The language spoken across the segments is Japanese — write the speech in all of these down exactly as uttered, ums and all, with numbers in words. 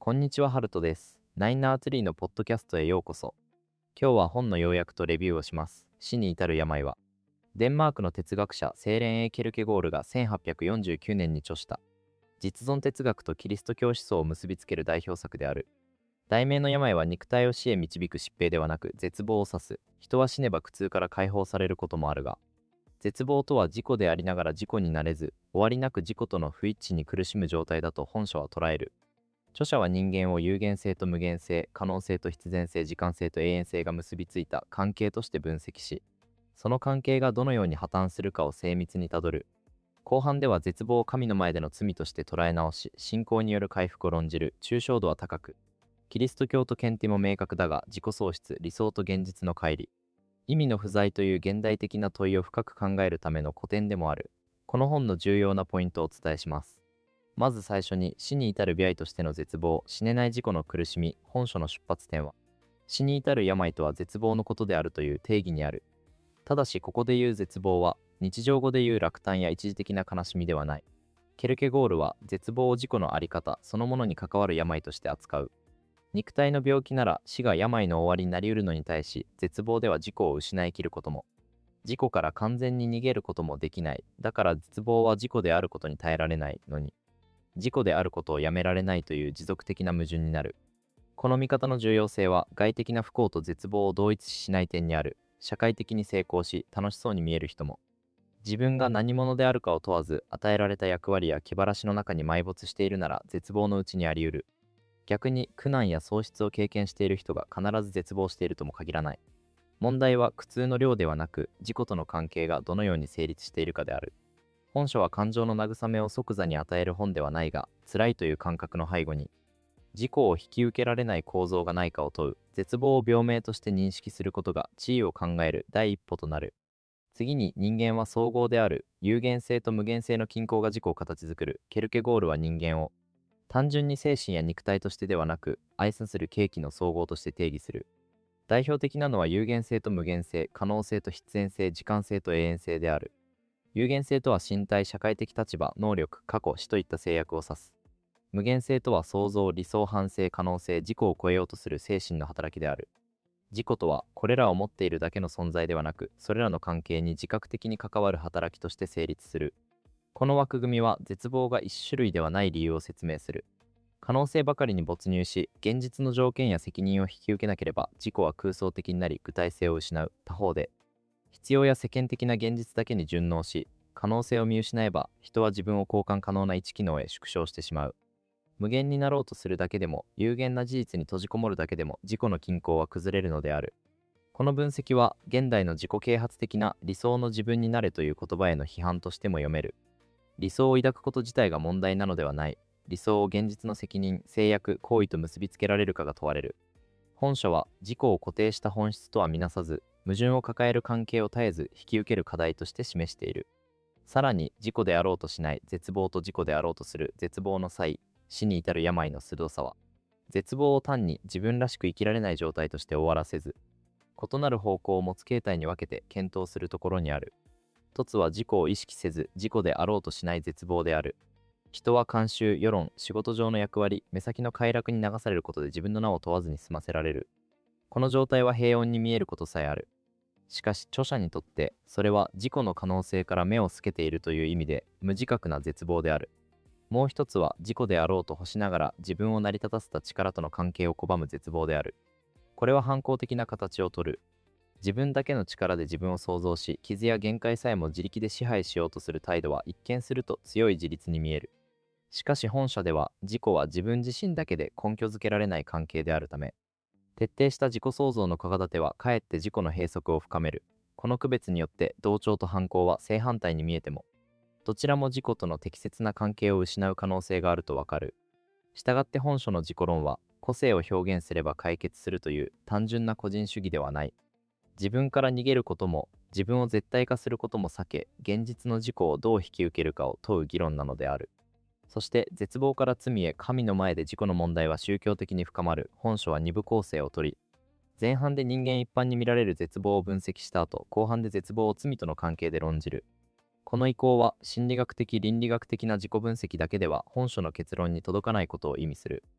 こんにちは、ハルトです。ナインナーツリーのポッドキャストへようこそ。今日は本の要約とレビューをします。死に至る病は。デンマークの哲学者セーレン・エーケルケゴールがせんはっぴゃくよんじゅうきゅうねんに著した実存哲学とキリスト教思想を結びつける代表作である。題名の病は肉体を死へ導く疾病ではなく絶望を指す。人は死ねば苦痛から解放されることもあるが、絶望とは自己でありながら自己になれず、終わりなく自己との不一致に苦しむ状態だと本書は捉える。著者は人間を有限性と無限性、可能性と必然性、時間性と永遠性が結びついた関係として分析し、その関係がどのように破綻するかを精密にたどる。後半では絶望を神の前での罪として捉え直し、信仰による回復を論じる。抽象度は高く、キリスト教と検定も明確だが、自己喪失、理想と現実の乖離、意味の不在という現代的な問いを深く考えるための古典でもある。この本の重要なポイントをお伝えします。まず最初に、死に至る病としての絶望、死ねない自己の苦しみ。本書の出発点は、死に至る病とは絶望のことであるという定義にある。ただしここで言う絶望は、日常語で言う落胆や一時的な悲しみではない。ケルケゴールは絶望を自己の在り方そのものに関わる病として扱う。肉体の病気なら死が病の終わりになりうるのに対し、絶望では自己を失い切ることも、自己から完全に逃げることもできない。だから絶望は自己であることに耐えられないのに、自己であることをやめられないという持続的な矛盾になる。この見方の重要性は、外的な不幸と絶望を同一視しない点にある。社会的に成功し楽しそうに見える人も、自分が何者であるかを問わず与えられた役割や気晴らしの中に埋没しているなら絶望のうちにあり得る。逆に苦難や喪失を経験している人が必ず絶望しているとも限らない。問題は苦痛の量ではなく、自己との関係がどのように成立しているかである。本書は感情の慰めを即座に与える本ではないが、辛いという感覚の背後に自己を引き受けられない構造がないかを問う。絶望を病名として認識することが地位を考える第一歩となる。次に、人間は総合である。有限性と無限性の均衡が自己を形作る。ケルケゴールは人間を単純に精神や肉体としてではなく、愛する契機の総合として定義する。代表的なのは有限性と無限性、可能性と必然性、時間性と永遠性である。有限性とは身体、社会的立場、能力、過去、死といった制約を指す。無限性とは創造、理想、反省、可能性、自己を超えようとする精神の働きである。自己とはこれらを持っているだけの存在ではなく、それらの関係に自覚的に関わる働きとして成立する。この枠組みは絶望が一種類ではない理由を説明する。可能性ばかりに没入し、現実の条件や責任を引き受けなければ自己は空想的になり具体性を失う。他方で、必要や世間的な現実だけに順応し、可能性を見失えば人は自分を交換可能な一機能へ縮小してしまう。無限になろうとするだけでも、有限な事実に閉じこもるだけでも自己の均衡は崩れるのである。この分析は現代の自己啓発的な理想の自分になれという言葉への批判としても読める。理想を抱くこと自体が問題なのではない。理想を現実の責任、制約、行為と結びつけられるかが問われる。本書は自己を固定した本質とは見なさず、矛盾を抱える関係を絶えず引き受ける課題として示している。さらに、自己であろうとしない絶望と自己であろうとする絶望の際、死に至る病の鋭さは、絶望を単に自分らしく生きられない状態として終わらせず、異なる方向を持つ形態に分けて検討するところにある。一つは自己を意識せず自己であろうとしない絶望である。人は慣習、世論、仕事上の役割、目先の快楽に流されることで自分の名を問わずに済ませられる。この状態は平穏に見えることさえある。しかし著者にとってそれは自己の可能性から目を透けているという意味で無自覚な絶望である。もう一つは自己であろうと欲しながら自分を成り立たせた力との関係を拒む絶望である。これは反抗的な形をとる。自分だけの力で自分を創造し、傷や限界さえも自力で支配しようとする態度は一見すると強い自立に見える。しかし本書では自己は自分自身だけで根拠づけられない関係であるため、徹底した自己創造の科立てはかえって自己の閉塞を深める。この区別によって同調と反抗は正反対に見えても、どちらも自己との適切な関係を失う可能性があるとわかる。したがって本書の自己論は、個性を表現すれば解決するという単純な個人主義ではない。自分から逃げることも、自分を絶対化することも避け、現実の自己をどう引き受けるかを問う議論なのである。そして絶望から罪へ神の前で自己の問題は宗教的に深まる。本書は二部構成をとり、前半で人間一般に見られる絶望を分析した後、後半で絶望を罪との関係で論じる。この意向は心理学的倫理学的な自己分析だけでは本書の結論に届かないことを意味する。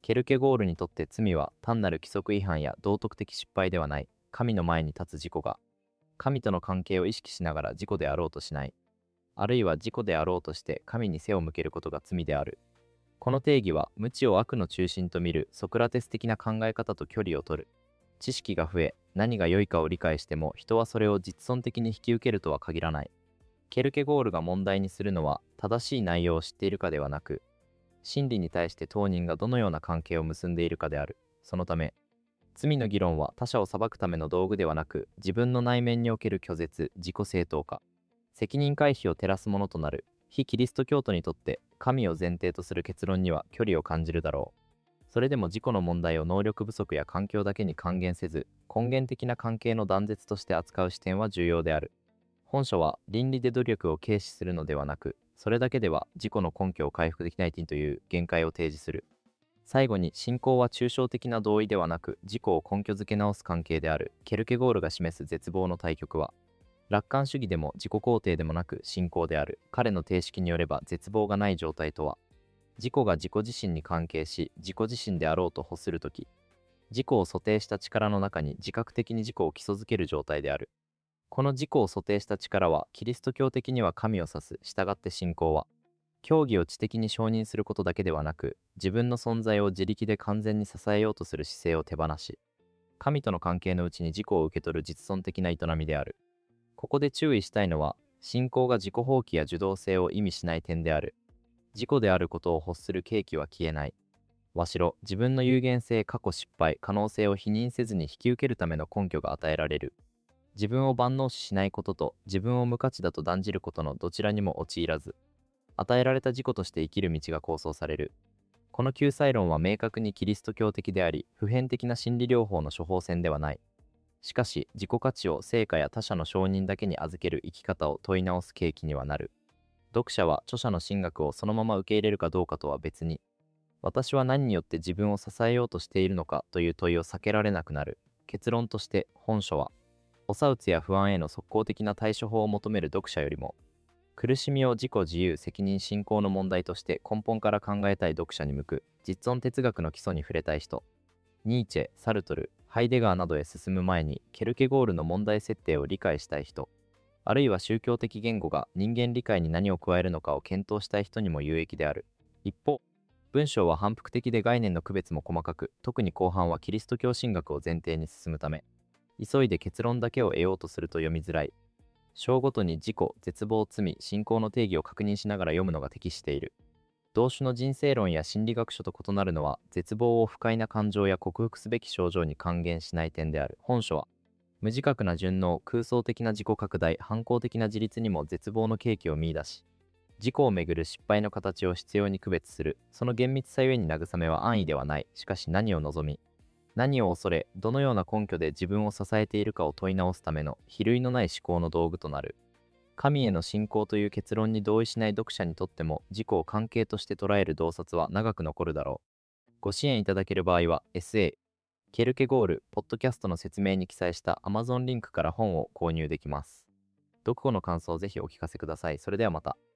ケルケゴールにとって罪は単なる規則違反や道徳的失敗ではない。神の前に立つ自己が、神との関係を意識しながら自己であろうとしない。あるいは自己であろうとして神に背を向けることが罪である。この定義は無知を悪の中心と見るソクラテス的な考え方と距離を取る。知識が増え、何が良いかを理解しても人はそれを実存的に引き受けるとは限らない。ケルケゴールが問題にするのは正しい内容を知っているかではなく、真理に対して当人がどのような関係を結んでいるかである。そのため、罪の議論は他者を裁くための道具ではなく、自分の内面における拒絶、自己正当化、責任回避を照らすものとなる。非キリスト教徒にとって神を前提とする結論には距離を感じるだろう。それでも自己の問題を能力不足や環境だけに還元せず、根源的な関係の断絶として扱う視点は重要である。本書は倫理で努力を軽視するのではなく、それだけでは自己の根拠を回復できないという限界を提示する。最後に、信仰は抽象的な同意ではなく自己を根拠づけ直す関係である。ケルケゴールが示す絶望の対極は、楽観主義でも自己肯定でもなく信仰である。彼の定式によれば絶望がない状態とは、自己が自己自身に関係し自己自身であろうと欲するとき、自己を蘇定した力の中に自覚的に自己を基礎づける状態である。この自己を蘇定した力はキリスト教的には神を指す。従って信仰は、教義を知的に承認することだけではなく、自分の存在を自力で完全に支えようとする姿勢を手放し、神との関係のうちに自己を受け取る実存的な営みである。ここで注意したいのは、信仰が自己放棄や受動性を意味しない点である。自己であることを欲する契機は消えない。わしろ、自分の有限性、過去失敗、可能性を否認せずに引き受けるための根拠が与えられる。自分を万能視しないことと自分を無価値だと断じることのどちらにも陥らず、与えられた自己として生きる道が構想される。この救済論は明確にキリスト教的であり、普遍的な心理療法の処方箋ではない。しかし、自己価値を成果や他者の承認だけに預ける生き方を問い直す契機にはなる。読者は著者の神学をそのまま受け入れるかどうかとは別に、私は何によって自分を支えようとしているのかという問いを避けられなくなる。結論として、本書は、おさうつや不安への即効的な対処法を求める読者よりも、苦しみを自己自由責任信仰の問題として根本から考えたい読者に向く。実存哲学の基礎に触れたい人、ニーチェ、サルトル、ハイデガーなどへ進む前にケルケゴールの問題設定を理解したい人、あるいは宗教的言語が人間理解に何を加えるのかを検討したい人にも有益である。一方、文章は反復的で概念の区別も細かく、特に後半はキリスト教神学を前提に進むため、急いで結論だけを得ようとすると読みづらい。章ごとに自己、絶望、罪、信仰の定義を確認しながら読むのが適している。同種の人生論や心理学書と異なるのは、絶望を不快な感情や克服すべき症状に還元しない点である。本書は、無自覚な順応、空想的な自己拡大、反抗的な自立にも絶望の契機を見出し、自己をめぐる失敗の形を必要に区別する。その厳密さゆえに慰めは安易ではない。しかし何を望み、何を恐れ、どのような根拠で自分を支えているかを問い直すための比類のない思考の道具となる。神への信仰という結論に同意しない読者にとっても自己を関係として捉える洞察は長く残るだろう。ご支援いただける場合は エスエー、ケルケゴール、ポッドキャストの説明に記載した Amazon リンクから本を購入できます。読後の感想をぜひお聞かせください。それではまた。